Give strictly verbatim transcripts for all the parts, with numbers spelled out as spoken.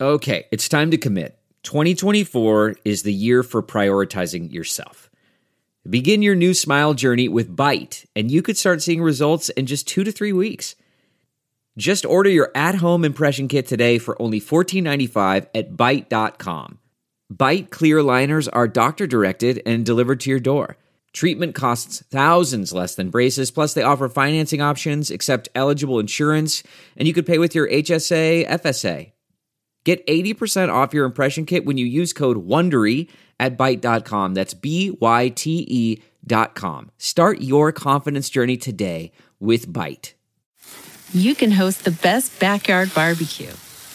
Okay, it's time to commit. twenty twenty-four is the year for prioritizing yourself. Begin your new smile journey with Byte, and you could start seeing results in just two to three weeks. Just order your at-home impression kit today for only fourteen ninety-five at byte dot com. Byte clear aligners are doctor-directed and delivered to your door. Treatment costs thousands less than braces, plus they offer financing options, accept eligible insurance, and you could pay with your H S A, F S A. Get eighty percent off your impression kit when you use code WONDERY at byte dot com. That's B Y T E dot com. Start your confidence journey today with Byte. You can host the best backyard barbecue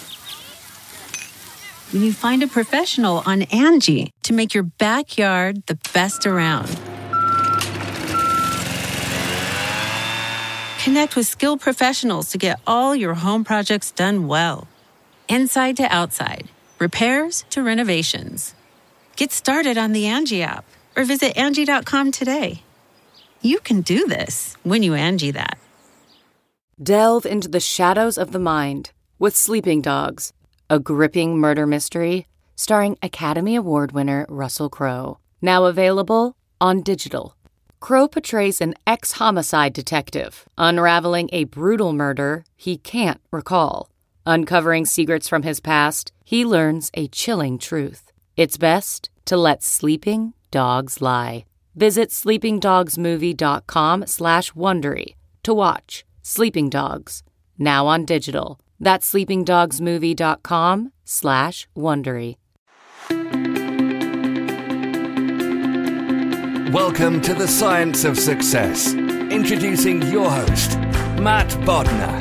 when you find a professional on Angie to make your backyard the best around. Connect with skilled professionals to get all your home projects done well. Inside to outside, repairs to renovations. Get started on the Angie app or visit Angie dot com today. You can do this when you Angie that. Delve into the shadows of the mind with Sleeping Dogs, a gripping murder mystery starring Academy Award winner Russell Crowe. Now available on digital. Crowe portrays an ex-homicide detective unraveling a brutal murder he can't recall. Uncovering secrets from his past, he learns a chilling truth. It's best to let sleeping dogs lie. Visit sleeping dogs movie dot com slash Wondery to watch Sleeping Dogs, now on digital. That's sleeping dogs movie dot com slash Wondery. Welcome to the Science of Success. Introducing your host, Matt Bodnar.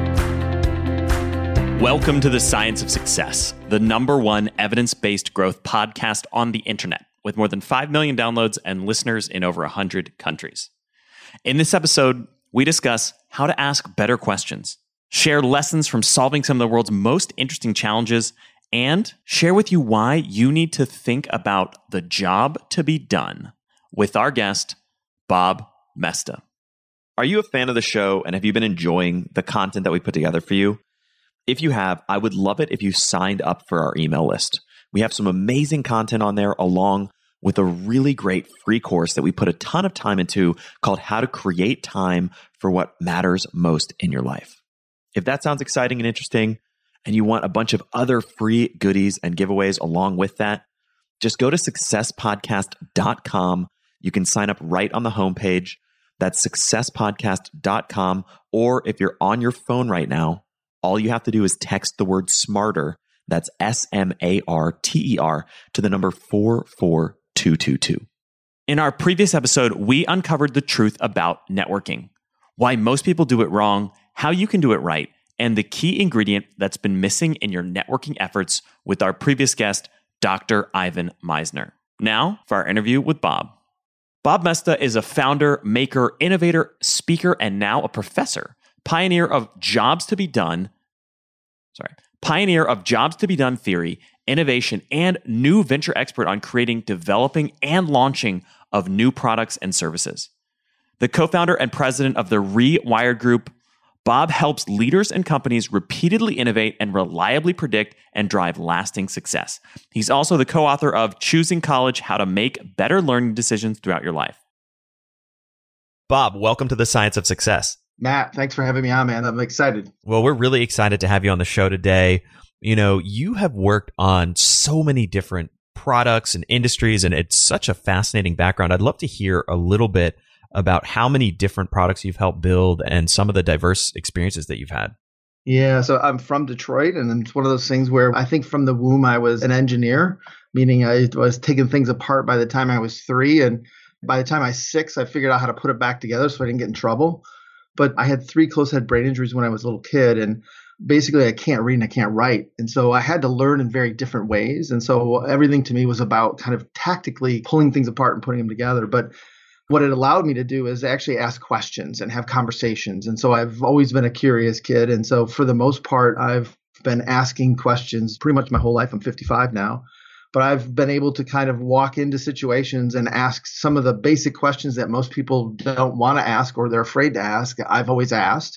Welcome to the Science of Success, the number one evidence-based growth podcast on the internet, with more than five million downloads and listeners in over one hundred countries. In this episode, we discuss how to ask better questions, share lessons from solving some of the world's most interesting challenges, and share with you why you need to think about the job to be done with our guest, Bob Moesta. Are you a fan of the show, and have you been enjoying the content that we put together for you? If you have, I would love it if you signed up for our email list. We have some amazing content on there, along with a really great free course that we put a ton of time into called How to Create Time for What Matters Most in Your Life. If that sounds exciting and interesting, and you want a bunch of other free goodies and giveaways along with that, just go to success podcast dot com. You can sign up right on the homepage. That's success podcast dot com. Or if you're on your phone right now, all you have to do is text the word SMARTER, that's S M A R T E R, to the number four four two two two. In our previous episode, we uncovered the truth about networking, why most people do it wrong, how you can do it right, and the key ingredient that's been missing in your networking efforts with our previous guest, Doctor Ivan Misner. Now, for our interview with Bob. Bob Moesta is a founder, maker, innovator, speaker, and now a professor, pioneer of jobs to be done, sorry, pioneer of jobs to be done theory, innovation, and new venture expert on creating, developing, and launching of new products and services. The co-founder and president of the Rewired Group, Bob helps leaders and companies repeatedly innovate and reliably predict and drive lasting success. He's also the co-author of Choosing College: How to Make Better Learning Decisions Throughout Your Life. Bob, welcome to the Science of Success. Matt, thanks for having me on, man. I'm excited. Well, we're really excited to have you on the show today. You know, you have worked on so many different products and industries, and it's such a fascinating background. I'd love to hear a little bit about how many different products you've helped build and some of the diverse experiences that you've had. Yeah, so I'm from Detroit, and it's one of those things where I think from the womb I was an engineer, meaning I was taking things apart by the time I was three. And by the time I was six, I figured out how to put it back together so I didn't get in trouble. But I had three closed head brain injuries when I was a little kid, and basically I can't read and I can't write. And so I had to learn in very different ways. And so everything to me was about kind of tactically pulling things apart and putting them together. But what it allowed me to do is actually ask questions and have conversations. And so I've always been a curious kid. And so for the most part, I've been asking questions pretty much my whole life. I'm fifty-five now. But I've been able to kind of walk into situations and ask some of the basic questions that most people don't want to ask or they're afraid to ask. I've always asked.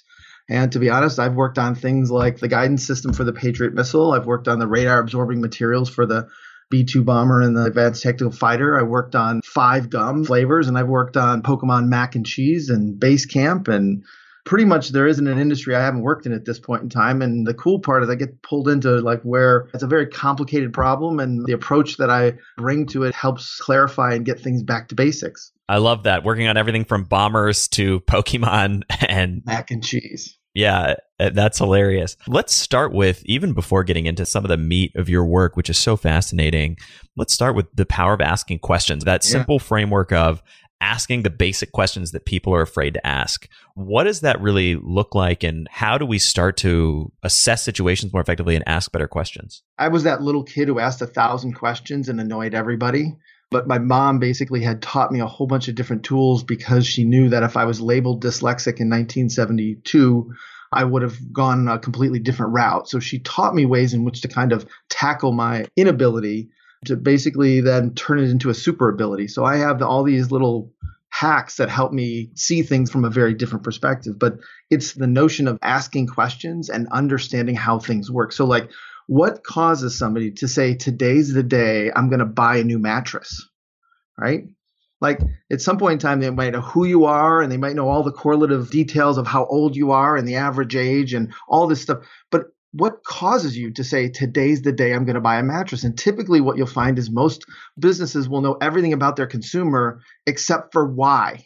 And to be honest, I've worked on things like the guidance system for the Patriot missile. I've worked on the radar absorbing materials for the B two bomber and the advanced tactical fighter. I worked on five gum flavors, and I've worked on Pokemon mac and cheese and base camp. And pretty much there isn't an industry I haven't worked in at this point in time. And the cool part is I get pulled into like where it's a very complicated problem, and the approach that I bring to it helps clarify and get things back to basics. I love that. Working on everything from bombers to Pokemon and mac and cheese. Yeah, that's hilarious. Let's start with, even before getting into some of the meat of your work, which is so fascinating, let's start with the power of asking questions, that simple yeah. framework of asking the basic questions that people are afraid to ask. What does that really look like, and how do we start to assess situations more effectively and ask better questions? I was that little kid who asked a thousand questions and annoyed everybody. But my mom basically had taught me a whole bunch of different tools because she knew that if I was labeled dyslexic in nineteen seventy-two, I would have gone a completely different route. So she taught me ways in which to kind of tackle my inability to basically then turn it into a super ability. So I have the, all these little hacks that help me see things from a very different perspective. But it's the notion of asking questions and understanding how things work. So like, what causes somebody to say, today's the day I'm going to buy a new mattress, right? Like at some point in time, they might know who you are, and they might know all the correlative details of how old you are and the average age and all this stuff. But what causes you to say, today's the day I'm going to buy a mattress? And typically what you'll find is most businesses will know everything about their consumer except for why.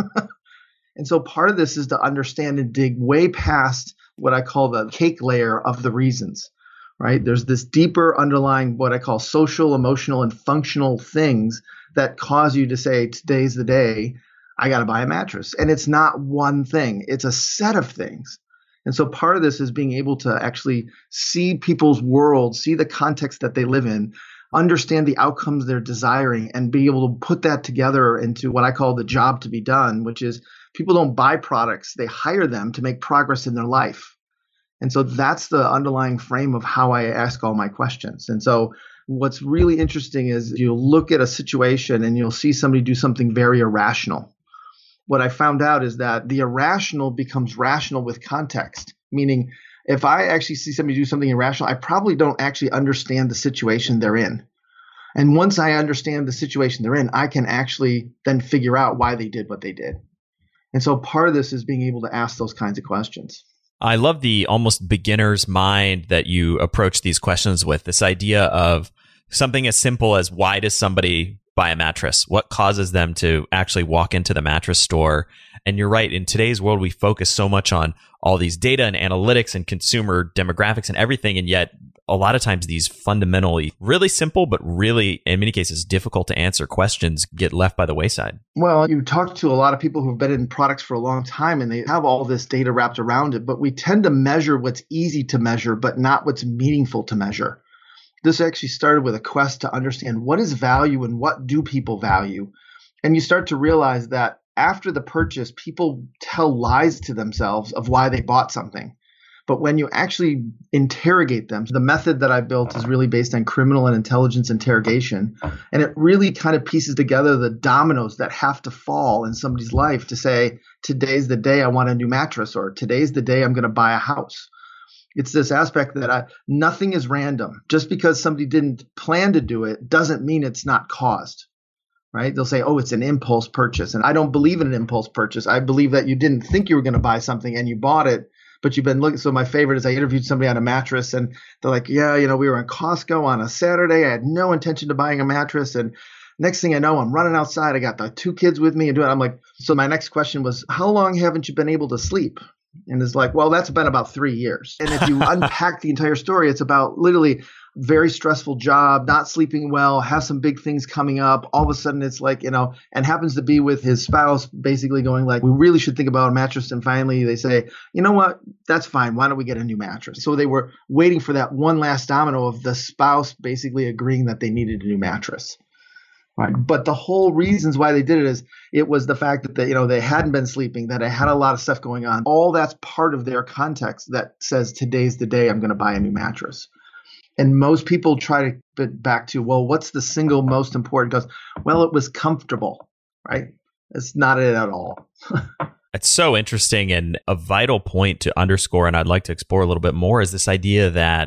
And so part of this is to understand and dig way past what I call the cake layer of the reasons. Right? There's this deeper underlying what I call social, emotional, and functional things that cause you to say, today's the day I got to buy a mattress. And it's not one thing. It's a set of things. And so part of this is being able to actually see people's world, see the context that they live in, understand the outcomes they're desiring, and be able to put that together into what I call the job to be done, which is people don't buy products. They hire them to make progress in their life. And so that's the underlying frame of how I ask all my questions. And so what's really interesting is you'll look at a situation and you'll see somebody do something very irrational. What I found out is that the irrational becomes rational with context, meaning if I actually see somebody do something irrational, I probably don't actually understand the situation they're in. And once I understand the situation they're in, I can actually then figure out why they did what they did. And so part of this is being able to ask those kinds of questions. I love the almost beginner's mind that you approach these questions with, this idea of something as simple as, why does somebody buy a mattress? What causes them to actually walk into the mattress store? And you're right, in today's world, we focus so much on all these data and analytics and consumer demographics and everything. And yet a lot of times these fundamentally really simple, but really in many cases difficult to answer questions get left by the wayside. Well, you talk to a lot of people who've been in products for a long time and they have all this data wrapped around it, but we tend to measure what's easy to measure, but not what's meaningful to measure. This actually started with a quest to understand what is value and what do people value. And you start to realize that after the purchase, people tell lies to themselves of why they bought something. But when you actually interrogate them, the method that I built is really based on criminal and intelligence interrogation. And it really kind of pieces together the dominoes that have to fall in somebody's life to say, today's the day I want a new mattress, or today's the day I'm going to buy a house. It's this aspect that I, nothing is random. Just because somebody didn't plan to do it doesn't mean it's not caused. Right? They'll say, oh, it's an impulse purchase. And I don't believe in an impulse purchase. I believe that you didn't think you were going to buy something and you bought it, but you've been looking. So my favorite is I interviewed somebody on a mattress and they're like, yeah, you know, we were in Costco on a Saturday. I had no intention of buying a mattress. And next thing I know, I'm running outside. I got the two kids with me and doing it. I'm like, so my next question was, how long haven't you been able to sleep? And it's like, well, that's been about three years. And if you unpack the entire story, it's about literally very stressful job, not sleeping well, has some big things coming up. All of a sudden it's like, you know, and happens to be with his spouse basically going like, we really should think about a mattress. And finally they say, you know what, that's fine. Why don't we get a new mattress? So they were waiting for that one last domino of the spouse basically agreeing that they needed a new mattress. Right. But the whole reasons why they did it is it was the fact that they, you know, they hadn't been sleeping, that they had a lot of stuff going on. All that's part of their context that says today's the day I'm going to buy a new mattress. And most people try to get back to, well, what's the single most important? Goes, well, it was comfortable, right? It's not it at all. It's so interesting, and a vital point to underscore, and I'd like to explore a little bit more, is this idea that,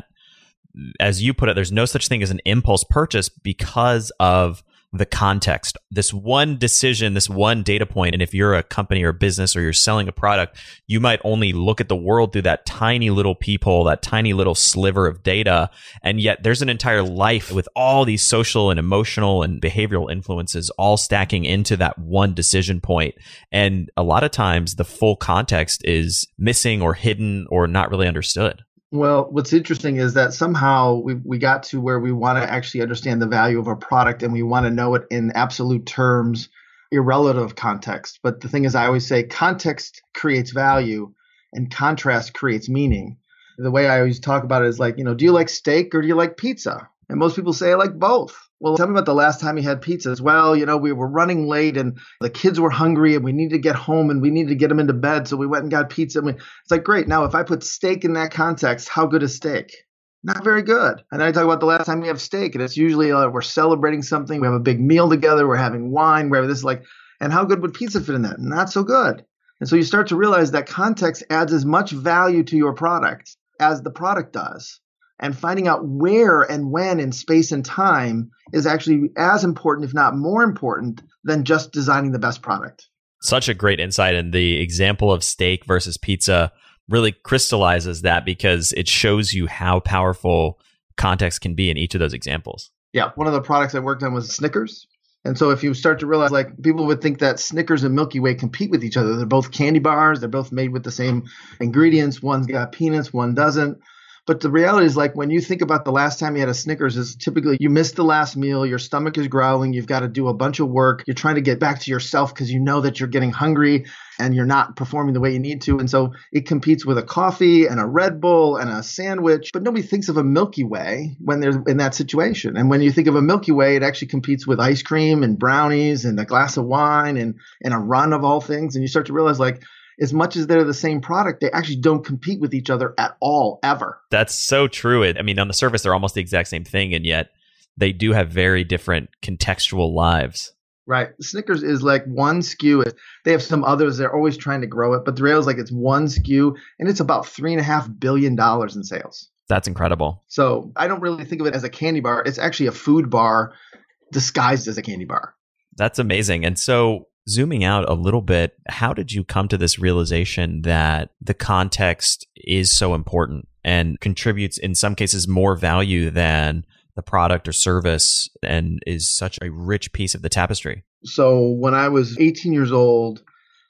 as you put it, there's no such thing as an impulse purchase because of the context. This one decision, this one data point, and if you're a company or a business or you're selling a product, you might only look at the world through that tiny little peephole, that tiny little sliver of data, and yet there's an entire life with all these social and emotional and behavioral influences all stacking into that one decision point. And a lot of times the full context is missing or hidden or not really understood. Well, what's interesting is that somehow we we got to where we want to actually understand the value of our product, and we want to know it in absolute terms, irrelevant of context. But the thing is, I always say context creates value and contrast creates meaning. The way I always talk about it is like, you know, do you like steak or do you like pizza? And most people say I like both. Well, tell me about the last time you had pizzas. Well, you know, we were running late and the kids were hungry and we needed to get home and we needed to get them into bed. So we went and got pizza. And we, it's like, great. Now, if I put steak in that context, how good is steak? Not very good. And I talk about the last time we have steak, and it's usually uh, we're celebrating something. We have a big meal together. We're having wine. We're this like, and how good would pizza fit in that? Not so good. And so you start to realize that context adds as much value to your product as the product does. And finding out where and when in space and time is actually as important, if not more important, than just designing the best product. Such a great insight. And the example of steak versus pizza really crystallizes that, because it shows you how powerful context can be in each of those examples. Yeah. One of the products I worked on was Snickers. And so if you start to realize, like, people would think that Snickers and Milky Way compete with each other. They're both candy bars. They're both made with the same ingredients. One's got peanuts, one doesn't. But the reality is, like, when you think about the last time you had a Snickers, is typically you missed the last meal, your stomach is growling, you've got to do a bunch of work, you're trying to get back to yourself because you know that you're getting hungry and you're not performing the way you need to. And so it competes with a coffee and a Red Bull and a sandwich, but nobody thinks of a Milky Way when they're in that situation. And when you think of a Milky Way, it actually competes with ice cream and brownies and a glass of wine and, and a run of all things. And you start to realize, like, as much as they're the same product, they actually don't compete with each other at all, ever. That's so true. It, I mean, on the surface, they're almost the exact same thing, and yet they do have very different contextual lives. Right. Snickers is like one S K U. They have some others. They're always trying to grow it, but the reality is, like, it's one S K U, and it's about three and a half billion dollars in sales. That's incredible. So I don't really think of it as a candy bar. It's actually a food bar disguised as a candy bar. That's amazing. And so, zooming out a little bit, how did you come to this realization that the context is so important and contributes in some cases more value than the product or service, and is such a rich piece of the tapestry? So when I was eighteen years old,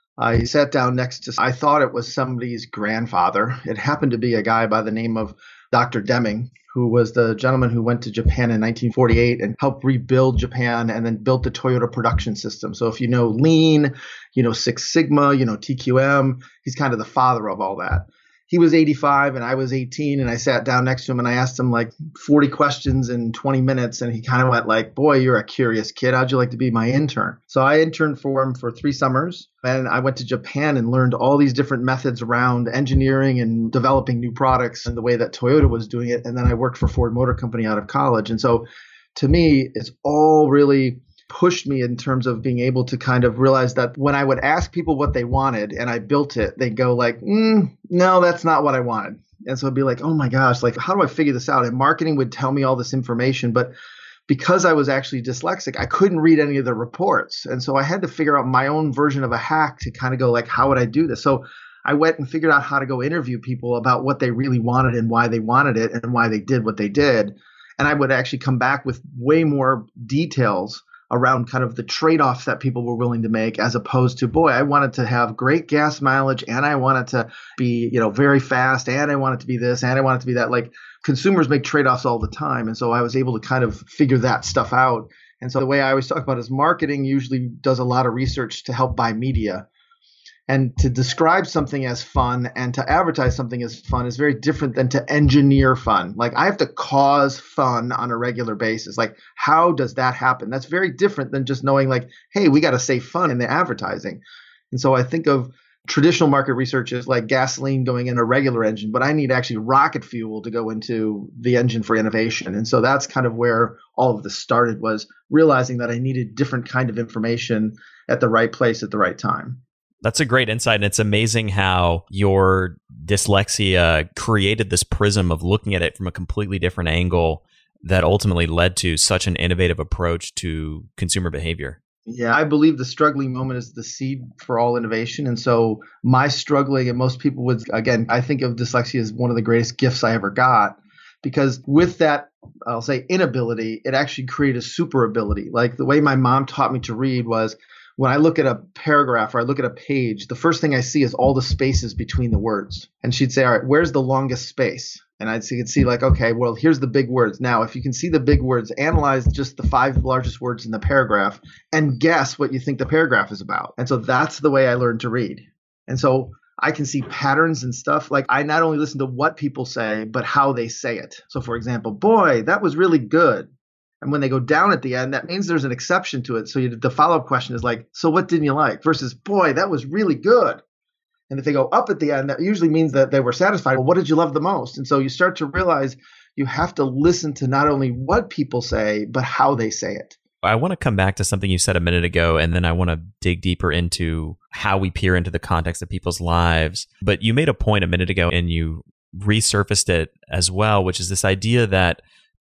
I sat down next to, I thought it was somebody's grandfather. It happened to be a guy by the name of Doctor Deming, who was the gentleman who went to Japan in nineteen forty-eight and helped rebuild Japan and then built the Toyota production system. So if you know Lean, you know Six Sigma, you know T Q M, he's kind of the father of all that. He was eighty-five and I was eighteen, and I sat down next to him and I asked him like forty questions in twenty minutes. And he kind of went like, boy, you're a curious kid. How'd you like to be my intern? So I interned for him for three summers. And I went to Japan and learned all these different methods around engineering and developing new products and the way that Toyota was doing it. And then I worked for Ford Motor Company out of college. And so to me, it's all really pushed me in terms of being able to kind of realize that when I would ask people what they wanted and I built it, they'd go like, mm, no, that's not what I wanted. And so I'd be like, oh my gosh, like, how do I figure this out? And marketing would tell me all this information, but because I was actually dyslexic, I couldn't read any of the reports. And so I had to figure out my own version of a hack to kind of go like, how would I do this? So I went and figured out how to go interview people about what they really wanted and why they wanted it and why they did what they did. And I would actually come back with way more details around kind of the trade-offs that people were willing to make, as opposed to, boy, I wanted to have great gas mileage and I wanted to be, you know, very fast and I wanted to be this and I wanted to be that. Like, consumers make trade-offs all the time. And so I was able to kind of figure that stuff out. And so the way I always talk about is marketing usually does a lot of research to help buy media. And to describe something as fun and to advertise something as fun is very different than to engineer fun. Like, I have to cause fun on a regular basis. Like, how does that happen? That's very different than just knowing like, hey, we got to say fun in the advertising. And so I think of traditional market research as like gasoline going in a regular engine, but I need actually rocket fuel to go into the engine for innovation. And so that's kind of where all of this started, was realizing that I needed different kind of information at the right place at the right time. That's a great insight. And it's amazing how your dyslexia created this prism of looking at it from a completely different angle that ultimately led to such an innovative approach to consumer behavior. Yeah, I believe the struggling moment is the seed for all innovation. And so my struggling, and most people would, again, I think of dyslexia as one of the greatest gifts I ever got, because with that, I'll say inability, it actually created a super ability. Like the way my mom taught me to read was when I look at a paragraph or I look at a page, the first thing I see is all the spaces between the words. And she'd say, all right, where's the longest space? And I'd see, see like, okay, well, here's the big words. Now, if you can see the big words, analyze just the five largest words in the paragraph and guess what you think the paragraph is about. And so that's the way I learned to read. And so I can see patterns and stuff. Like I not only listen to what people say, but how they say it. So for example, boy, that was really good. And when they go down at the end, that means there's an exception to it. So you, the follow-up question is like, so what didn't you like? Versus, boy, that was really good. And if they go up at the end, that usually means that they were satisfied. Well, what did you love the most? And so you start to realize you have to listen to not only what people say, but how they say it. I want to come back to something you said a minute ago, and then I want to dig deeper into how we peer into the context of people's lives. But you made a point a minute ago, and you resurfaced it as well, which is this idea that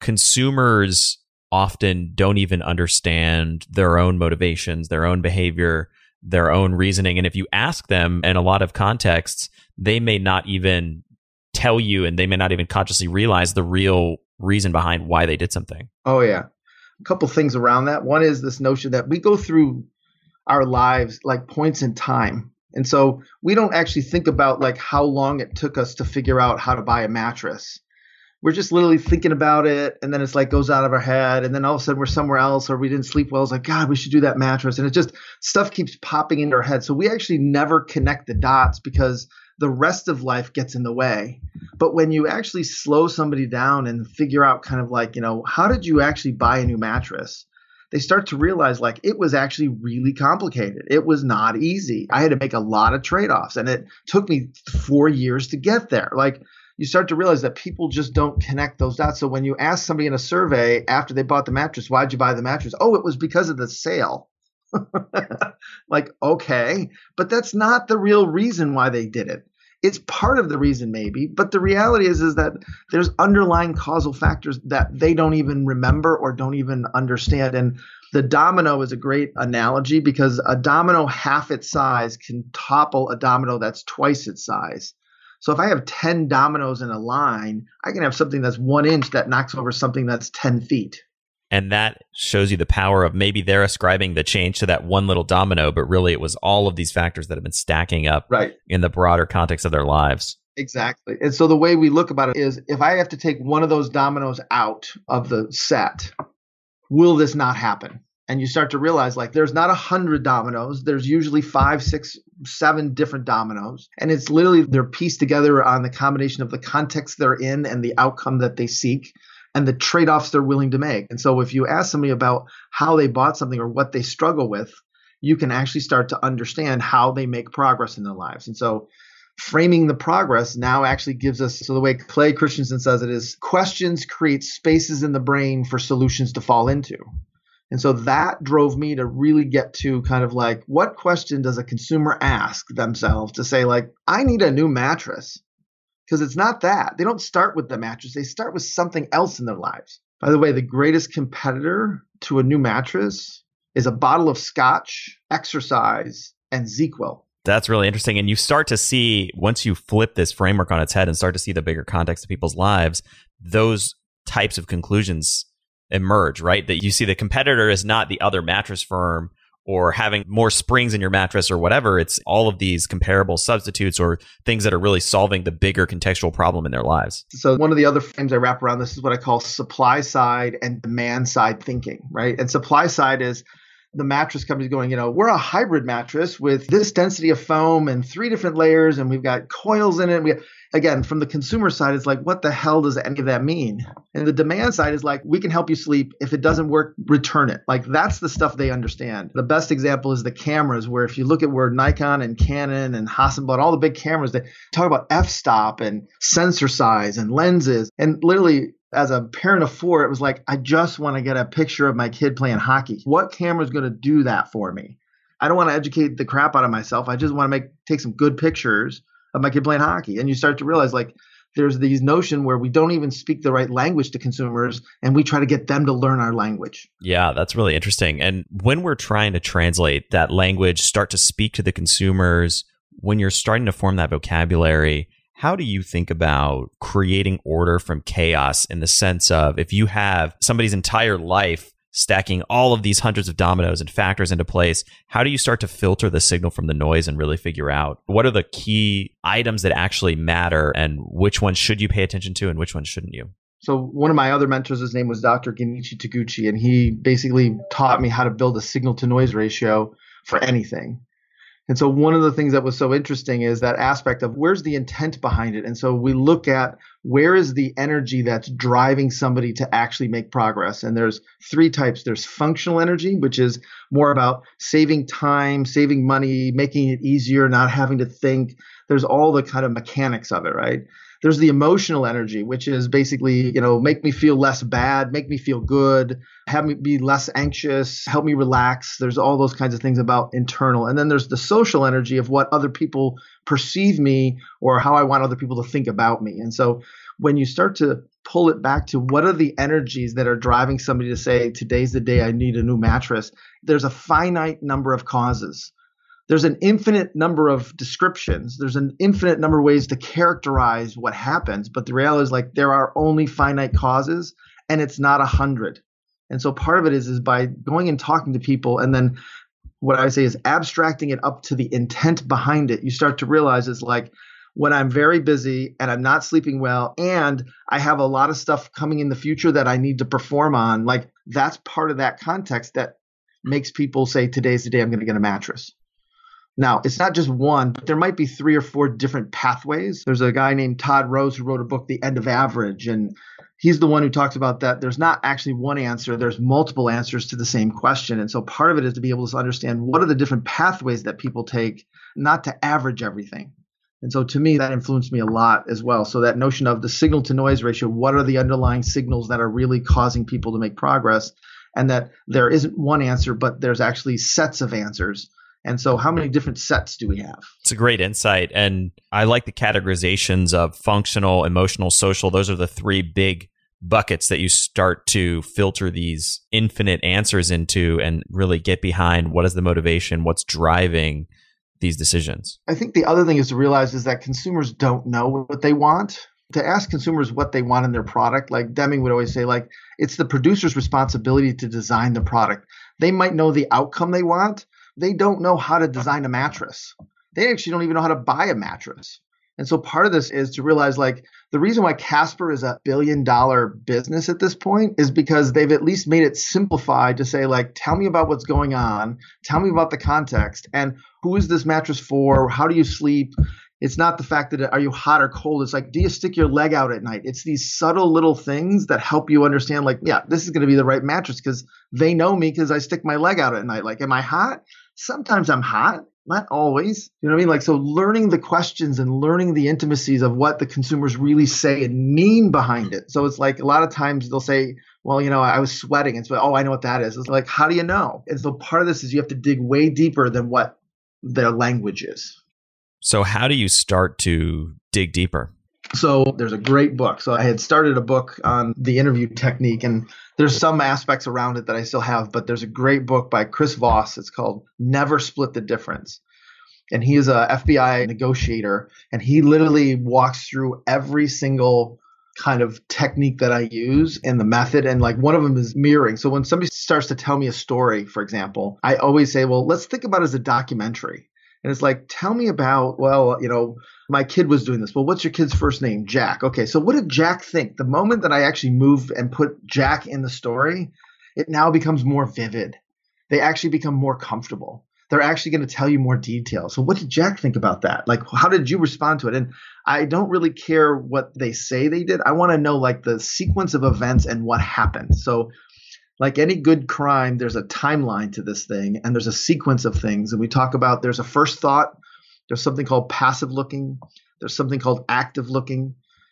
consumers often don't even understand their own motivations, their own behavior, their own reasoning. And if you ask them in a lot of contexts, they may not even tell you, and they may not even consciously realize the real reason behind why they did something. Oh, yeah. A couple things around that. One is this notion that we go through our lives like points in time. And so we don't actually think about like how long it took us to figure out how to buy a mattress. We're just literally thinking about it, and then it's like goes out of our head, and then all of a sudden we're somewhere else, or we didn't sleep well. It's like, God, we should do that mattress. And it just, stuff keeps popping into our head. So we actually never connect the dots because the rest of life gets in the way. But when you actually slow somebody down and figure out kind of like, you know, how did you actually buy a new mattress? They start to realize like it was actually really complicated. It was not easy. I had to make a lot of trade-offs, and it took me four years to get there. Like, you start to realize that people just don't connect those dots. So when you ask somebody in a survey after they bought the mattress, why'd you buy the mattress? Oh, it was because of the sale. Like, okay, but that's not the real reason why they did it. It's part of the reason maybe, but the reality is, is that there's underlying causal factors that they don't even remember or don't even understand. And the domino is a great analogy because a domino half its size can topple a domino that's twice its size. So if I have ten dominoes in a line, I can have something that's one inch that knocks over something that's ten feet. And that shows you the power of maybe they're ascribing the change to that one little domino, but really it was all of these factors that have been stacking up right in the broader context of their lives. Exactly. And so the way we look about it is, if I have to take one of those dominoes out of the set, will this not happen? And you start to realize like there's not a hundred dominoes. There's usually five, six, seven different dominoes. And it's literally they're pieced together on the combination of the context they're in and the outcome that they seek and the trade-offs they're willing to make. And so if you ask somebody about how they bought something or what they struggle with, you can actually start to understand how they make progress in their lives. And so framing the progress now actually gives us, so the way Clay Christensen says it is, questions create spaces in the brain for solutions to fall into. And so that drove me to really get to kind of like, what question does a consumer ask themselves to say like, I need a new mattress? Because it's not that. They don't start with the mattress. They start with something else in their lives. By the way, the greatest competitor to a new mattress is a bottle of scotch, exercise, and ZzzQuil. That's really interesting. And you start to see, once you flip this framework on its head and start to see the bigger context of people's lives, those types of conclusions emerge, right? That you see the competitor is not the other mattress firm or having more springs in your mattress or whatever. It's all of these comparable substitutes or things that are really solving the bigger contextual problem in their lives. So one of the other frames I wrap around this is what I call supply side and demand side thinking, right? And supply side is the mattress companies going, you know, we're a hybrid mattress with this density of foam and three different layers, and we've got coils in it. We, again, from the consumer side, it's like, what the hell does any of that mean? And the demand side is like, we can help you sleep. If it doesn't work, return it. Like, that's the stuff they understand. The best example is the cameras, where if you look at where Nikon and Canon and Hasselblad, all the big cameras, they talk about f-stop and sensor size and lenses. And literally, as a parent of four, it was like, I just want to get a picture of my kid playing hockey. What camera is going to do that for me? I don't want to educate the crap out of myself. I just want to make take some good pictures of my kid playing hockey. And you start to realize like there's these notion where we don't even speak the right language to consumers and we try to get them to learn our language. Yeah, that's really interesting. And when we're trying to translate that language, start to speak to the consumers, when you're starting to form that vocabulary, how do you think about creating order from chaos in the sense of if you have somebody's entire life stacking all of these hundreds of dominoes and factors into place, how do you start to filter the signal from the noise and really figure out what are the key items that actually matter and which ones should you pay attention to and which ones shouldn't you? So one of my other mentors, his name was Doctor Genichi Taguchi, and he basically taught me how to build a signal to noise ratio for anything. And so one of the things that was so interesting is that aspect of where's the intent behind it. And so we look at where is the energy that's driving somebody to actually make progress. And there's three types. There's functional energy, which is more about saving time, saving money, making it easier, not having to think. There's all the kind of mechanics of it, right? There's the emotional energy, which is basically, you know, make me feel less bad, make me feel good, have me be less anxious, help me relax. There's all those kinds of things about internal. And then there's the social energy of what other people perceive me or how I want other people to think about me. And so when you start to pull it back to what are the energies that are driving somebody to say, today's the day I need a new mattress, there's a finite number of causes. There's an infinite number of descriptions. There's an infinite number of ways to characterize what happens. But the reality is like there are only finite causes and it's not a hundred. And so part of it is, is by going and talking to people and then what I say is abstracting it up to the intent behind it. You start to realize it's like when I'm very busy and I'm not sleeping well and I have a lot of stuff coming in the future that I need to perform on, like that's part of that context that makes people say today's the day I'm going to get a mattress. Now, it's not just one, but there might be three or four different pathways. There's a guy named Todd Rose who wrote a book, The End of Average, and he's the one who talks about that. There's not actually one answer. There's multiple answers to the same question. And so part of it is to be able to understand what are the different pathways that people take, not to average everything. And so to me, that influenced me a lot as well. So that notion of the signal to noise ratio, what are the underlying signals that are really causing people to make progress? And that there isn't one answer, but there's actually sets of answers. And so how many different sets do we have? It's a great insight. And I like the categorizations of functional, emotional, social. Those are the three big buckets that you start to filter these infinite answers into and really get behind what is the motivation, what's driving these decisions. I think the other thing is to realize is that consumers don't know what they want. To ask consumers what they want in their product, like Deming would always say, like, it's the producer's responsibility to design the product. They might know the outcome they want. They don't know how to design a mattress. They actually don't even know how to buy a mattress. And so part of this is to realize like the reason why Casper is a billion dollar business at this point is because they've at least made it simplified to say like, tell me about what's going on. Tell me about the context and who is this mattress for? How do you sleep? It's not the fact that are you hot or cold? It's like, do you stick your leg out at night? It's these subtle little things that help you understand like, yeah, this is going to be the right mattress because they know me because I stick my leg out at night. Like, am I hot? Sometimes I'm hot, not always. You know what I mean? Like, so learning the questions and learning the intimacies of what the consumers really say and mean behind it. So it's like a lot of times they'll say, well, you know, I was sweating. And so, oh, I know what that is. It's like, how do you know? And so part of this is you have to dig way deeper than what their language is. So how do you start to dig deeper? So there's a great book. So I had started a book on the interview technique, and there's some aspects around it that I still have, but there's a great book by Chris Voss. It's called Never Split the Difference. And he is a F B I negotiator, and he literally walks through every single kind of technique that I use and the method. And like one of them is mirroring. So when somebody starts to tell me a story, for example, I always say, well, let's think about it as a documentary. And it's like, tell me about, well, you know, my kid was doing this. Well, what's your kid's first name? Jack. Okay, so what did Jack think? The moment that I actually move and put Jack in the story, it now becomes more vivid. They actually become more comfortable. They're actually going to tell you more detail. So what did Jack think about that? Like, how did you respond to it? And I don't really care what they say they did. I want to know like the sequence of events and what happened. So like any good crime, there's a timeline to this thing and there's a sequence of things. And we talk about there's a first thought, there's something called passive looking, there's something called active looking,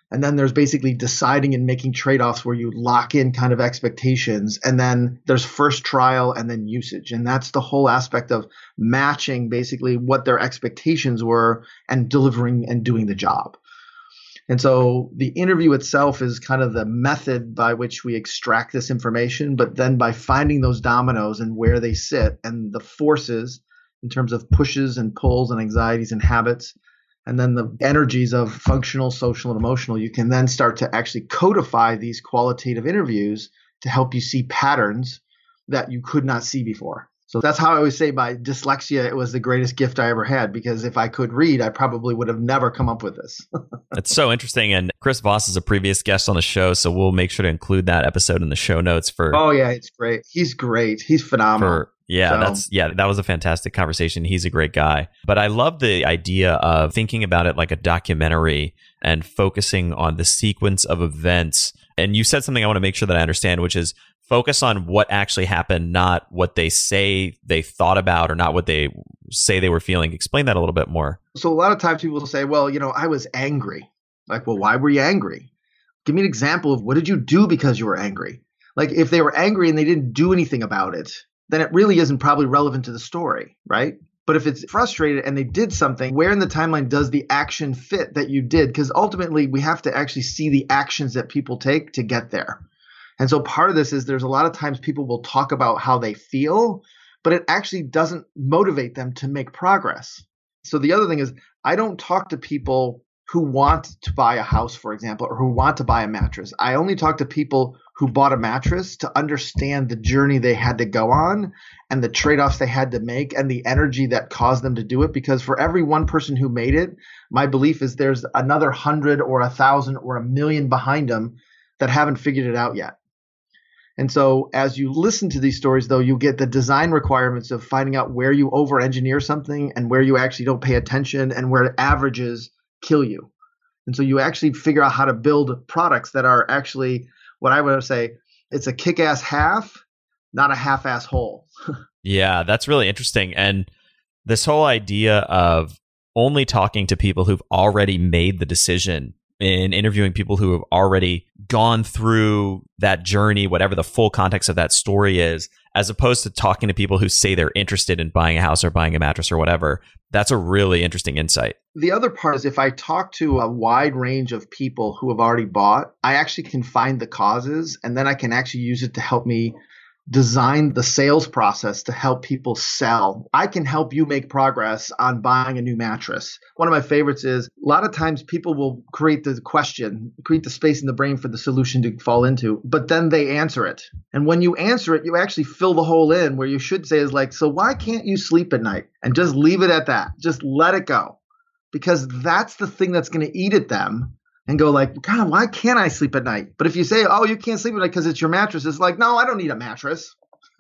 And then there's basically deciding and making trade-offs where you lock in kind of expectations. And then there's first trial and then usage. And that's the whole aspect of matching basically what their expectations were and delivering and doing the job. And so the interview itself is kind of the method by which we extract this information, but then by finding those dominoes and where they sit and the forces in terms of pushes and pulls and anxieties and habits, and then the energies of functional, social, and emotional, you can then start to actually codify these qualitative interviews to help you see patterns that you could not see before. So that's how I always say my dyslexia, it was the greatest gift I ever had, because if I could read, I probably would have never come up with this. It's so interesting. And Chris Voss is a previous guest on the show, so we'll make sure to include that episode in the show notes for. Oh, yeah, it's great. He's great. He's phenomenal. For, yeah, so. that's yeah, that was a fantastic conversation. He's a great guy. But I love the idea of thinking about it like a documentary and focusing on the sequence of events. And you said something I want to make sure that I understand, which is focus on what actually happened, not what they say they thought about or not what they say they were feeling. Explain that a little bit more. So a lot of times people will say, well, you know, I was angry. Like, well, why were you angry? Give me an example of what did you do because you were angry? Like if they were angry and they didn't do anything about it, then it really isn't probably relevant to the story, right? But if it's frustrated and they did something, where in the timeline does the action fit that you did? Because ultimately we have to actually see the actions that people take to get there. And so part of this is there's a lot of times people will talk about how they feel, but it actually doesn't motivate them to make progress. So the other thing is I don't talk to people who want to buy a house, for example, or who want to buy a mattress. I only talk to people who bought a mattress to understand the journey they had to go on and the trade-offs they had to make and the energy that caused them to do it. Because for every one person who made it, my belief is there's another hundred or a thousand or a million behind them that haven't figured it out yet. And so as you listen to these stories, though, you get the design requirements of finding out where you over-engineer something and where you actually don't pay attention and where averages kill you. And so you actually figure out how to build products that are actually what I would say, it's a kick-ass half, not a half-ass whole. Yeah, that's really interesting. And this whole idea of only talking to people who've already made the decision and interviewing people who have already gone through that journey, whatever the full context of that story is, as opposed to talking to people who say they're interested in buying a house or buying a mattress or whatever. That's a really interesting insight. The other part is if I talk to a wide range of people who have already bought, I actually can find the causes and then I can actually use it to help me design the sales process to help people sell. I can help you make progress on buying a new mattress. One of my favorites is a lot of times people will create the question, create the space in the brain for the solution to fall into, but then they answer it. And when you answer it, you actually fill the hole in where you should say is like, so why can't you sleep at night? And just leave it at that. Just let it go. Because that's the thing that's going to eat at them. And go like, God, why can't I sleep at night? But if you say, oh, you can't sleep at night because it's your mattress, it's like, no, I don't need a mattress.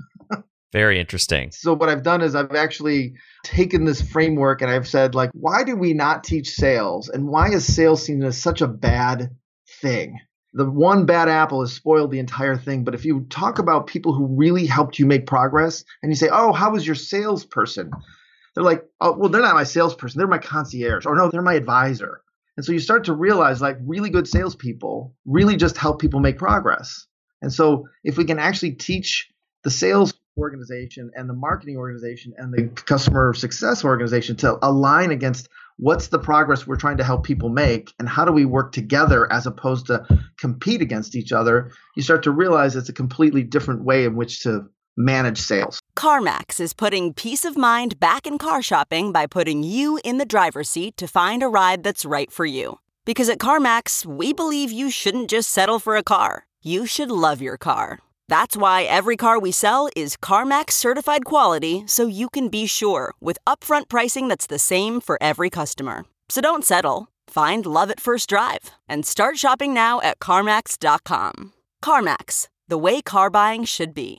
Very interesting. So what I've done is I've actually taken this framework and I've said, like, why do we not teach sales? And why is sales seen as such a bad thing? The one bad apple has spoiled the entire thing. But if you talk about people who really helped you make progress and you say, oh, how was your salesperson? They're like, oh, well, they're not my salesperson. They're my concierge. Or no, they're my advisor. And so you start to realize like really good salespeople really just help people make progress. And so if we can actually teach the sales organization and the marketing organization and the customer success organization to align against what's the progress we're trying to help people make and how do we work together as opposed to compete against each other, you start to realize it's a completely different way in which to manage sales. CarMax is putting peace of mind back in car shopping by putting you in the driver's seat to find a ride that's right for you. Because at CarMax, we believe you shouldn't just settle for a car. You should love your car. That's why every car we sell is CarMax certified quality, so you can be sure with upfront pricing that's the same for every customer. So don't settle. Find love at first drive and start shopping now at CarMax dot com. CarMax, the way car buying should be.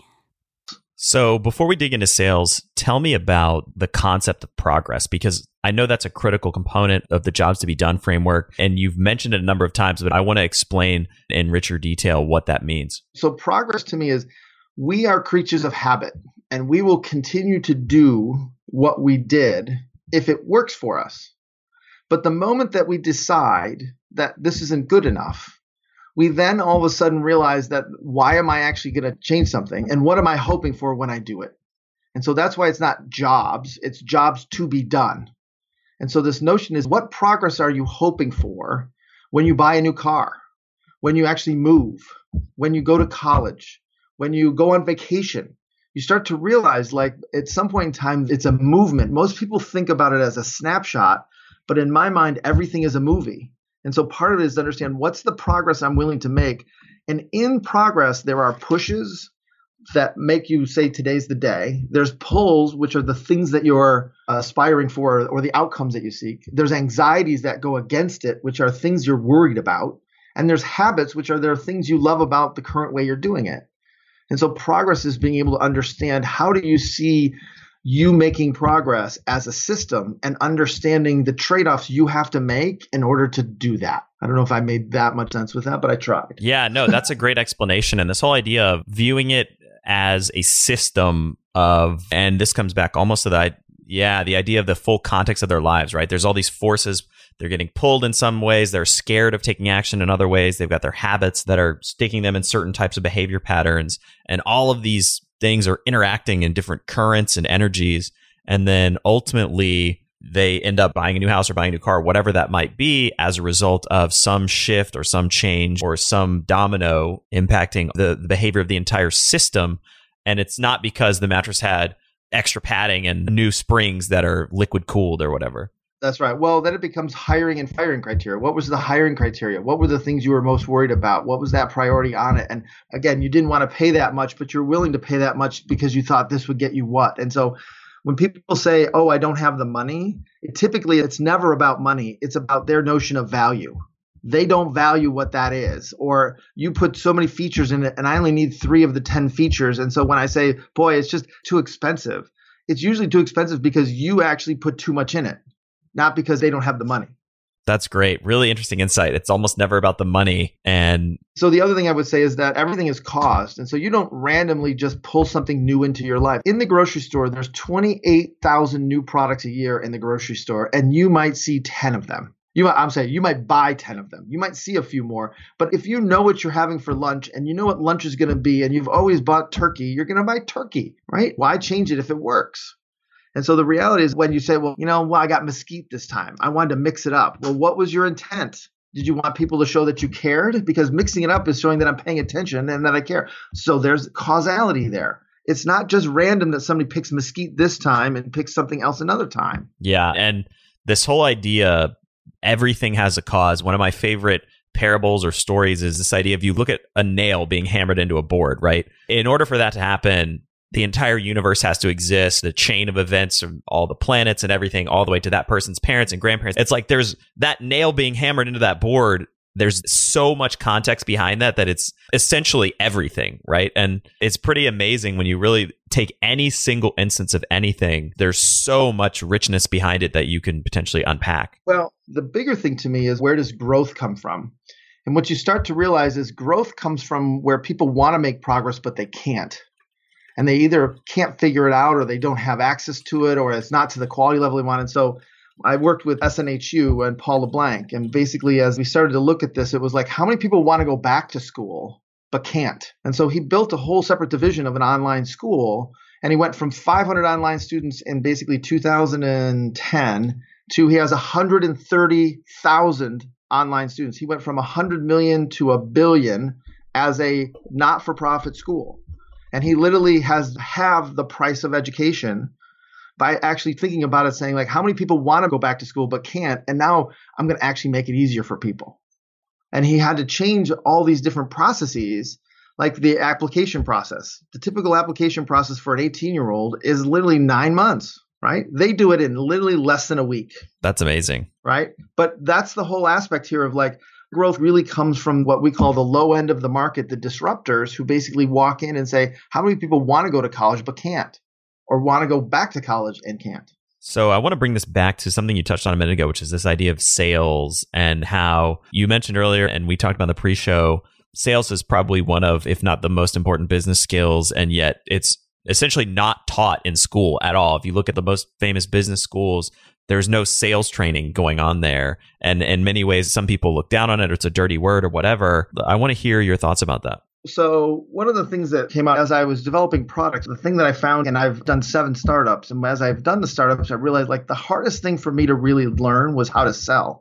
So before we dig into sales, tell me about the concept of progress, because I know that's a critical component of the Jobs to be Done framework. And you've mentioned it a number of times, but I want to explain in richer detail what that means. So progress to me is we are creatures of habit and we will continue to do what we did if it works for us. But the moment that we decide that this isn't good enough, we then all of a sudden realize that why am I actually going to change something? And what am I hoping for when I do it? And so that's why it's not jobs, it's jobs to be done. And so this notion is, what progress are you hoping for when you buy a new car, when you actually move, when you go to college, when you go on vacation? You start to realize, like, at some point in time, it's a movement. Most people think about it as a snapshot, but in my mind, everything is a movie. And so part of it is to understand, what's the progress I'm willing to make? And in progress, there are pushes that make you say today's the day. There's pulls, which are the things that you're aspiring for or the outcomes that you seek. There's anxieties that go against it, which are things you're worried about. And there's habits, which are there are things you love about the current way you're doing it. And so progress is being able to understand, how do you see you making progress as a system and understanding the trade-offs you have to make in order to do that. I don't know if I made that much sense with that, but I tried. Yeah, no, that's a great explanation. And this whole idea of viewing it as a system of, and this comes back almost to the, yeah, the idea of the full context of their lives, right? There's all these forces. They're getting pulled in some ways. They're scared of taking action in other ways. They've got their habits that are sticking them in certain types of behavior patterns. And all of these things are interacting in different currents and energies. And then ultimately, they end up buying a new house or buying a new car, whatever that might be, as a result of some shift or some change or some domino impacting the, the behavior of the entire system. And it's not because the mattress had extra padding and new springs that are liquid cooled or whatever. That's right. Well, then it becomes hiring and firing criteria. What was the hiring criteria? What were the things you were most worried about? What was that priority on it? And again, you didn't want to pay that much, but you're willing to pay that much because you thought this would get you what? And so when people say, oh, I don't have the money, it, typically it's never about money. It's about their notion of value. They don't value what that is. Or you put so many features in it and I only need three of the ten features. And so when I say, boy, it's just too expensive, it's usually too expensive because you actually put too much in it, not because they don't have the money. That's great. Really interesting insight. It's almost never about the money. And so the other thing I would say is that everything is caused. And so you don't randomly just pull something new into your life. In the grocery store, there's twenty-eight thousand new products a year in the grocery store, and you might see ten of them. You might, I'm saying you might buy ten of them. You might see a few more. But if you know what you're having for lunch and you know what lunch is going to be and you've always bought turkey, you're going to buy turkey, right? Why change it if it works? And so the reality is when you say, well, you know, well, I got mesquite this time. I wanted to mix it up. Well, what was your intent? Did you want people to show that you cared? Because mixing it up is showing that I'm paying attention and that I care. So there's causality there. It's not just random that somebody picks mesquite this time and picks something else another time. Yeah. And this whole idea, everything has a cause. One of my favorite parables or stories is this idea of, you look at a nail being hammered into a board, right? In order for that to happen, the entire universe has to exist, the chain of events of all the planets and everything, all the way to that person's parents and grandparents. It's like there's that nail being hammered into that board. There's so much context behind that, that it's essentially everything, right? And it's pretty amazing when you really take any single instance of anything. There's so much richness behind it that you can potentially unpack. Well, the bigger thing to me is, where does growth come from? And what you start to realize is growth comes from where people want to make progress, but they can't. And they either can't figure it out, or they don't have access to it, or it's not to the quality level they want. And so I worked with S N H U and Paul LeBlanc. And basically, as we started to look at this, it was like, how many people want to go back to school but can't? And so he built a whole separate division of an online school. And he went from five hundred online students in basically two thousand ten to he has one hundred thirty thousand online students. He went from one hundred million to a billion as a not-for-profit school. And he literally has halved the price of education by actually thinking about it, saying, like, how many people want to go back to school but can't? And now I'm going to actually make it easier for people. And he had to change all these different processes, like the application process. The typical application process for an eighteen-year-old is literally nine months, right? They do it in literally less than a week. That's amazing. Right? But that's the whole aspect here of, like, growth really comes from what we call the low end of the market, the disruptors, who basically walk in and say, how many people want to go to college but can't, or want to go back to college and can't? So I want to bring this back to something you touched on a minute ago, which is this idea of sales, and how you mentioned earlier, and we talked about in the pre-show, sales is probably one of, if not the most important business skills, and yet it's essentially not taught in school at all. If you look at the most famous business schools, there's no sales training going on there. And in many ways, some people look down on it, or it's a dirty word or whatever. I want to hear your thoughts about that. So one of the things that came out as I was developing products, the thing that I found, and I've done seven startups, and as I've done the startups, I realized like the hardest thing for me to really learn was how to sell.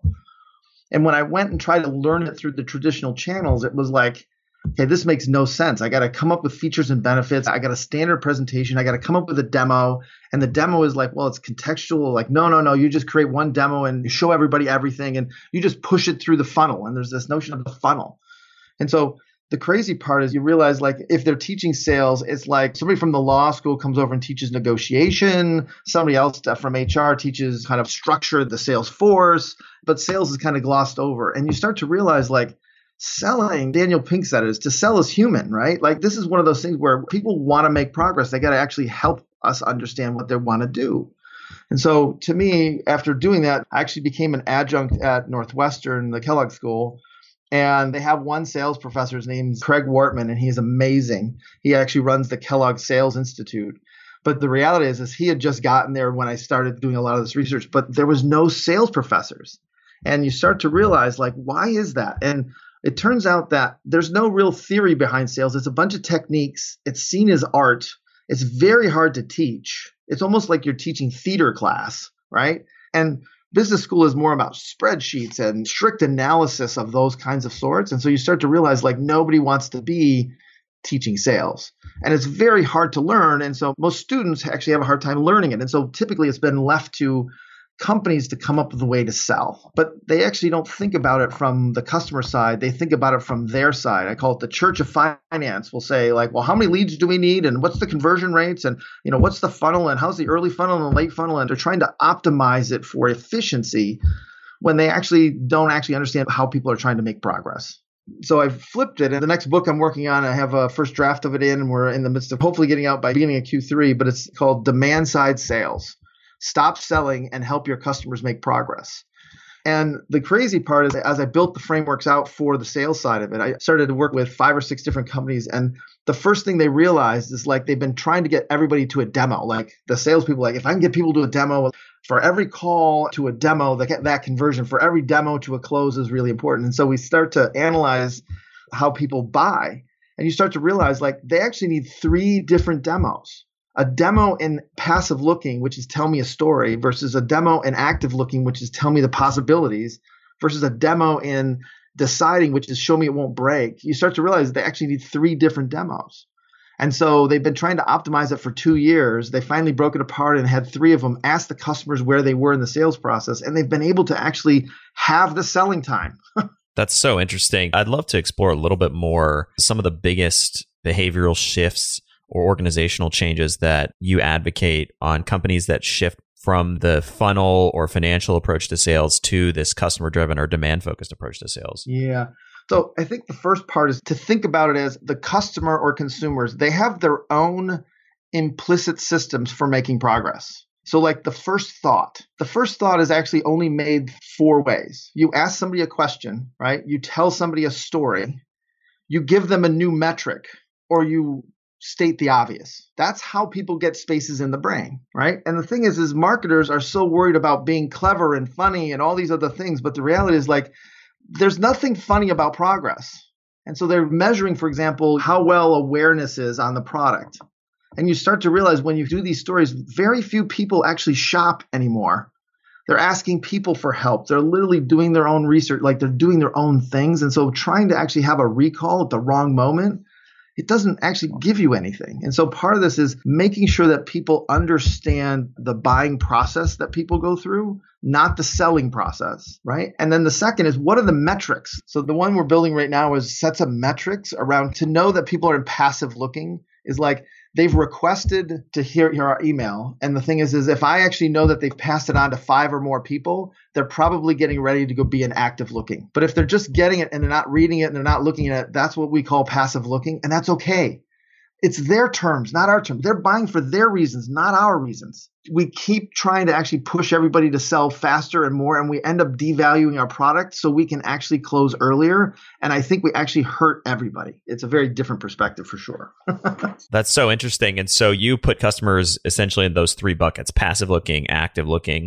And when I went and tried to learn it through the traditional channels, it was like, okay, this makes no sense. I got to come up with features and benefits. I got a standard presentation. I got to come up with a demo. And the demo is like, well, it's contextual. Like, no, no, no. You just create one demo and you show everybody everything and you just push it through the funnel. And there's this notion of the funnel. And so the crazy part is you realize like if they're teaching sales, it's like somebody from the law school comes over and teaches negotiation. Somebody else from H R teaches kind of structure the sales force, but sales is kind of glossed over. And you start to realize like, selling, Daniel Pink said it, is to sell is human, right? Like this is one of those things where people want to make progress. They got to actually help us understand what they want to do. And so to me, after doing that, I actually became an adjunct at Northwestern, the Kellogg School. And they have one sales professor, his name's Craig Wortman, and he's amazing. He actually runs the Kellogg Sales Institute. But the reality is, is he had just gotten there when I started doing a lot of this research, but there was no sales professors. And you start to realize like, why is that? And it turns out that there's no real theory behind sales. It's a bunch of techniques. It's seen as art. It's very hard to teach. It's almost like you're teaching theater class, right? And business school is more about spreadsheets and strict analysis of those kinds of sorts. And so you start to realize like nobody wants to be teaching sales. And it's very hard to learn. And so most students actually have a hard time learning it. And so typically it's been left to companies to come up with a way to sell, but they actually don't think about it from the customer side. They think about it from their side. I call it the church of finance. We'll say like, well, how many leads do we need? And what's the conversion rates? And, you know, what's the funnel? And how's the early funnel and the late funnel? And they're trying to optimize it for efficiency when they actually don't actually understand how people are trying to make progress. So I've flipped it. And the next book I'm working on, I have a first draft of it in, and we're in the midst of hopefully getting out by beginning of Q three, but it's called Demand Side Sales. Stop selling and help your customers make progress. And the crazy part is as I built the frameworks out for the sales side of it, I started to work with five or six different companies. And the first thing they realized is like they've been trying to get everybody to a demo. Like the salespeople, like if I can get people to a demo, for every call to a demo, they get that conversion. For every demo to a close is really important. And so we start to analyze how people buy. And you start to realize like they actually need three different demos. A demo in passive looking, which is tell me a story, versus a demo in active looking, which is tell me the possibilities, versus a demo in deciding, which is show me it won't break. You start to realize they actually need three different demos. And so they've been trying to optimize it for two years. They finally broke it apart and had three of them ask the customers where they were in the sales process. And they've been able to actually have the selling time. That's so interesting. I'd love to explore a little bit more some of the biggest behavioral shifts or organizational changes that you advocate on companies that shift from the funnel or financial approach to sales to this customer-driven or demand-focused approach to sales? Yeah. So I think the first part is to think about it as the customer or consumers, they have their own implicit systems for making progress. So like the first thought, the first thought is actually only made four ways. You ask somebody a question, right? You tell somebody a story, you give them a new metric, or you state the obvious. That's how people get spaces in the brain, right? And the thing is, is marketers are so worried about being clever and funny and all these other things. But the reality is like, there's nothing funny about progress. And so they're measuring, for example, how well awareness is on the product. And you start to realize when you do these stories, very few people actually shop anymore. They're asking people for help. They're literally doing their own research, like they're doing their own things. And so trying to actually have a recall at the wrong moment, it doesn't actually give you anything. And so part of this is making sure that people understand the buying process that people go through, not the selling process, right? And then the second is, what are the metrics? So the one we're building right now is sets of metrics around to know that people are in passive looking is like they've requested to hear, hear our email. And the thing is, is if I actually know that they've passed it on to five or more people, they're probably getting ready to go be an active looking. But if they're just getting it and they're not reading it and they're not looking at it, that's what we call passive looking. And that's okay. It's their terms, not our terms. They're buying for their reasons, not our reasons. We keep trying to actually push everybody to sell faster and more, and we end up devaluing our product so we can actually close earlier. And I think we actually hurt everybody. It's a very different perspective for sure. That's so interesting. And so you put customers essentially in those three buckets, passive looking, active looking.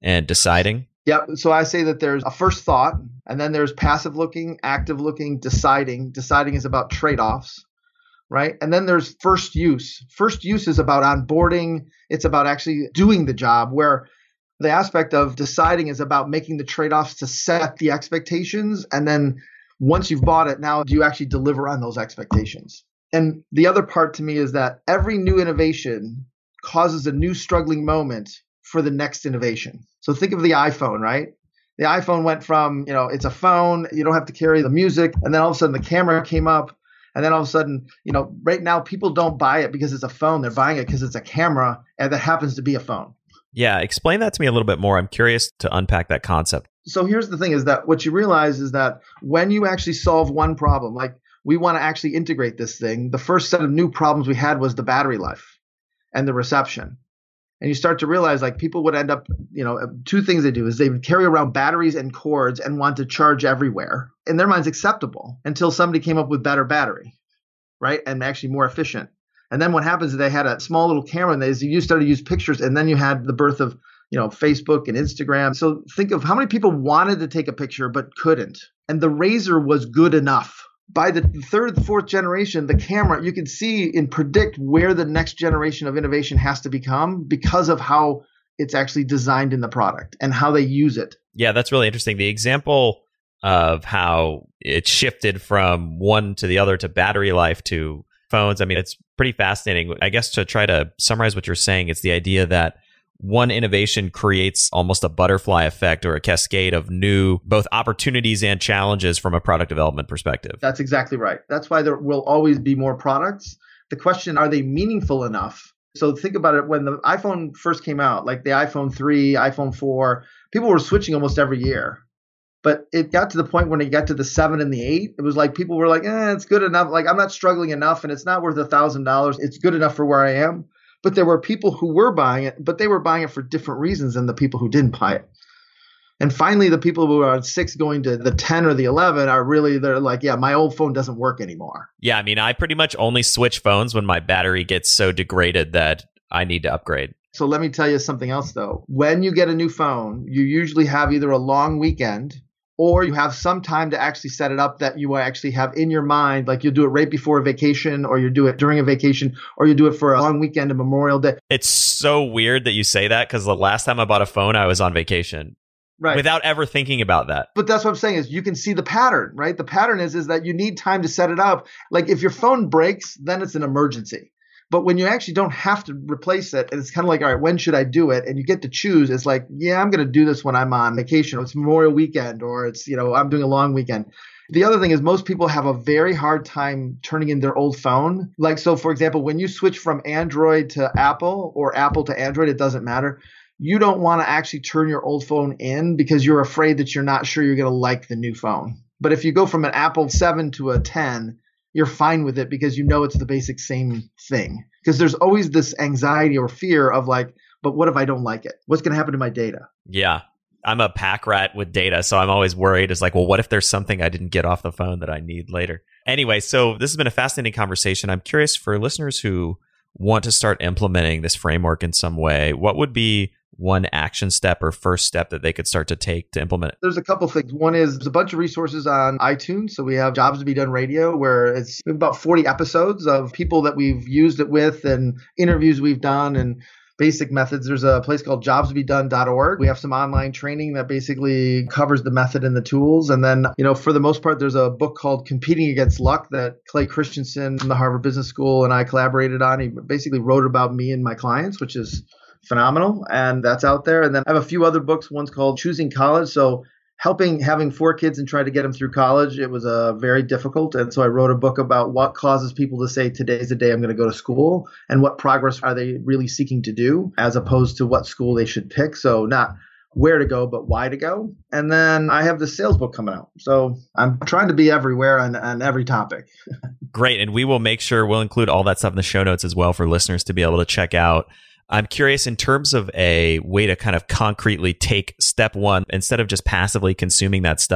and deciding? Yeah. So I say that there's a first thought, and then there's passive looking, active looking, deciding. Deciding is about trade-offs, right? And then there's first use. First use is about onboarding. It's about actually doing the job, where the aspect of deciding is about making the trade-offs to set the expectations. And then once you've bought it, now do you actually deliver on those expectations? And the other part to me is that every new innovation causes a new struggling moment for the next innovation. So think of the iPhone, right? The iPhone went from, you know, it's a phone, you don't have to carry the music. And then all of a sudden the camera came up. And then all of a sudden, you know, right now people don't buy it because it's a phone. They're buying it because it's a camera and that happens to be a phone. Yeah. Explain that to me a little bit more. I'm curious to unpack that concept. So here's the thing is that what you realize is that when you actually solve one problem, like we want to actually integrate this thing, the first set of new problems we had was the battery life and the reception. And you start to realize like people would end up, you know, two things they do is they would carry around batteries and cords and want to charge everywhere. In their minds, acceptable until somebody came up with better battery, right? And actually more efficient. And then what happens is they had a small little camera and they you started to use pictures, and then you had the birth of, you know, Facebook and Instagram. So think of how many people wanted to take a picture but couldn't. And the Razor was good enough. By the third, fourth generation, the camera, you can see and predict where the next generation of innovation has to become because of how it's actually designed in the product and how they use it. Yeah, that's really interesting. The example of how it shifted from one to the other to battery life to phones, I mean, it's pretty fascinating. I guess to try to summarize what you're saying, it's the idea that one innovation creates almost a butterfly effect or a cascade of new both opportunities and challenges from a product development perspective. That's exactly right. That's why there will always be more products. The question, are they meaningful enough? So think about it. When the iPhone first came out, like the iPhone three, iPhone four, people were switching almost every year. But it got to the point when it got to the seven and the eight, it was like people were like, eh, it's good enough. Like I'm not struggling enough and it's not worth a thousand dollars. It's good enough for where I am. But there were people who were buying it, but they were buying it for different reasons than the people who didn't buy it. And finally, the people who are on six going to the ten or the eleven are really, they're like, yeah, my old phone doesn't work anymore. Yeah, I mean, I pretty much only switch phones when my battery gets so degraded that I need to upgrade. So let me tell you something else, though. When you get a new phone, you usually have either a long weekend or you have some time to actually set it up that you actually have in your mind, like you'll do it right before a vacation, or you do it during a vacation, or you do it for a long weekend of Memorial Day. It's so weird that you say that because the last time I bought a phone, I was on vacation. Right. Without ever thinking about that. But that's what I'm saying is you can see the pattern, right? The pattern is, is that you need time to set it up. Like if your phone breaks, then it's an emergency. But when you actually don't have to replace it, and it's kind of like, all right, when should I do it? And you get to choose. It's like, yeah, I'm going to do this when I'm on vacation. Or it's Memorial Weekend, or it's, you know, I'm doing a long weekend. The other thing is most people have a very hard time turning in their old phone. Like, so for example, when you switch from Android to Apple or Apple to Android, it doesn't matter. You don't want to actually turn your old phone in because you're afraid that you're not sure you're going to like the new phone. But if you go from an Apple seven to a ten, you're fine with it because you know it's the basic same thing. Because there's always this anxiety or fear of like, but what if I don't like it? What's going to happen to my data? Yeah. I'm a pack rat with data, so I'm always worried. It's like, well, what if there's something I didn't get off the phone that I need later? Anyway, so this has been a fascinating conversation. I'm curious for listeners who want to start implementing this framework in some way, what would be one action step or first step that they could start to take to implement it? There's a couple things. One is there's a bunch of resources on iTunes. So we have Jobs to Be Done Radio, where it's we have about forty episodes of people that we've used it with and interviews we've done and basic methods. There's a place called jobs to be done dot org. We have some online training that basically covers the method and the tools. And then, you know, for the most part, there's a book called Competing Against Luck that Clay Christensen from the Harvard Business School and I collaborated on. He basically wrote about me and my clients, which is phenomenal. And that's out there. And then I have a few other books. One's called Choosing College. So helping having four kids and trying to get them through college, it was uh, very difficult. And so I wrote a book about what causes people to say, today's the day I'm going to go to school, and what progress are they really seeking to do, as opposed to what school they should pick. So not where to go, but why to go. And then I have the sales book coming out. So I'm trying to be everywhere on, on every topic. Great. And we will make sure we'll include all that stuff in the show notes as well for listeners to be able to check out. I'm curious in terms of a way to kind of concretely take step one, instead of just passively consuming that stuff,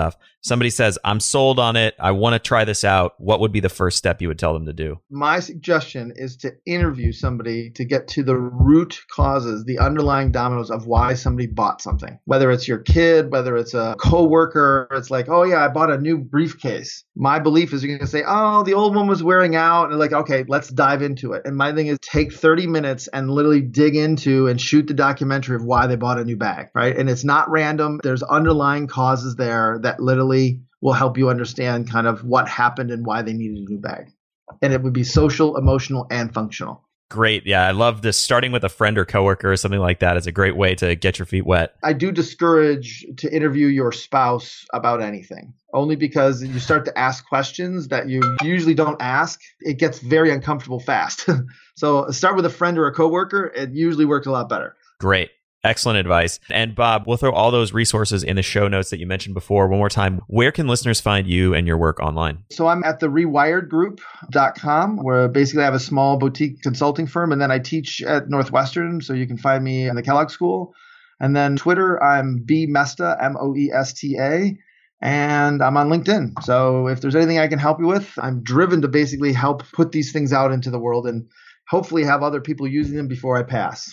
somebody says, I'm sold on it, I want to try this out, what would be the first step you would tell them to do? My suggestion is to interview somebody to get to the root causes, the underlying dominoes of why somebody bought something. Whether it's your kid, whether it's a coworker, it's like, oh yeah, I bought a new briefcase. My belief is you're going to say, oh, the old one was wearing out. And like, okay, let's dive into it. And my thing is take thirty minutes and literally dig into and shoot the documentary of why they bought a new bag, right? And it's not random. There's underlying causes there that literally will help you understand kind of what happened and why they needed a new bag. And it would be social, emotional, and functional. Great. Yeah, I love this. Starting with a friend or coworker or something like that is a great way to get your feet wet. I do discourage to interview your spouse about anything, only because you start to ask questions that you usually don't ask. It gets very uncomfortable fast. So start with a friend or a coworker. It usually works a lot better. Great. Excellent advice. And Bob, we'll throw all those resources in the show notes that you mentioned before. One more time, where can listeners find you and your work online? So I'm at the rewired group dot com, where basically I have a small boutique consulting firm, and then I teach at Northwestern, so you can find me in the Kellogg School. And then Twitter, I'm B Mesta, M O E S T A, and I'm on LinkedIn. So if there's anything I can help you with, I'm driven to basically help put these things out into the world and hopefully have other people using them before I pass.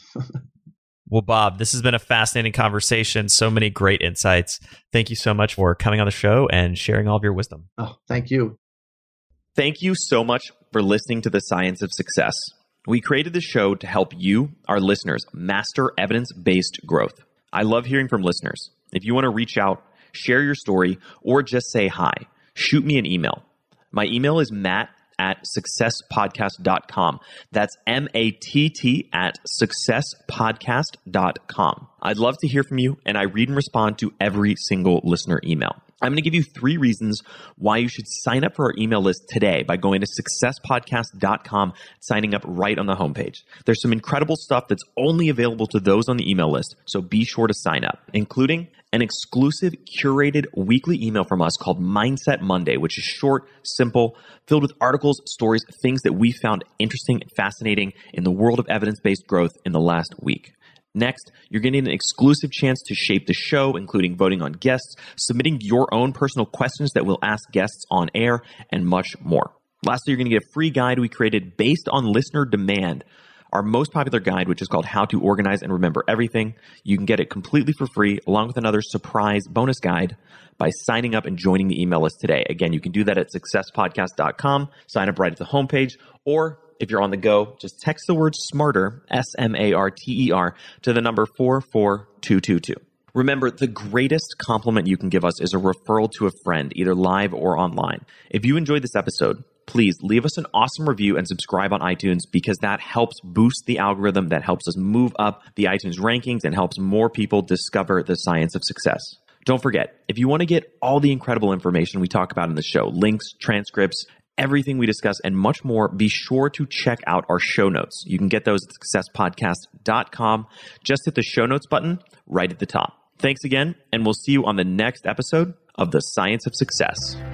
Well, Bob, this has been a fascinating conversation. So many great insights. Thank you so much for coming on the show and sharing all of your wisdom. Oh, thank you. Thank you so much for listening to The Science of Success. We created this show to help you, our listeners, master evidence-based growth. I love hearing from listeners. If you want to reach out, share your story, or just say hi, shoot me an email. My email is matt at success podcast dot com. That's M A T T at success podcast dot com. I'd love to hear from you, and I read and respond to every single listener email. I'm going to give you three reasons why you should sign up for our email list today by going to success podcast dot com, signing up right on the homepage. There's some incredible stuff that's only available to those on the email list, so be sure to sign up, including an exclusive curated weekly email from us called Mindset Monday, which is short, simple, filled with articles, stories, things that we found interesting and fascinating in the world of evidence-based growth in the last week. Next, you're getting an exclusive chance to shape the show, including voting on guests, submitting your own personal questions that we'll ask guests on air, and much more. Lastly, you're going to get a free guide we created based on listener demand, our most popular guide, which is called How to Organize and Remember Everything. You can get it completely for free, along with another surprise bonus guide by signing up and joining the email list today. Again, you can do that at success podcast dot com, sign up right at the homepage, or if you're on the go, just text the word SMARTER, S M A R T E R, to the number four four two two two. Remember, the greatest compliment you can give us is a referral to a friend, either live or online. If you enjoyed this episode, please leave us an awesome review and subscribe on iTunes, because that helps boost the algorithm, that helps us move up the iTunes rankings and helps more people discover the science of success. Don't forget, if you want to get all the incredible information we talk about in the show, links, transcripts, everything we discuss, and much more, be sure to check out our show notes. You can get those at success podcast dot com. Just hit the show notes button right at the top. Thanks again, and we'll see you on the next episode of The Science of Success.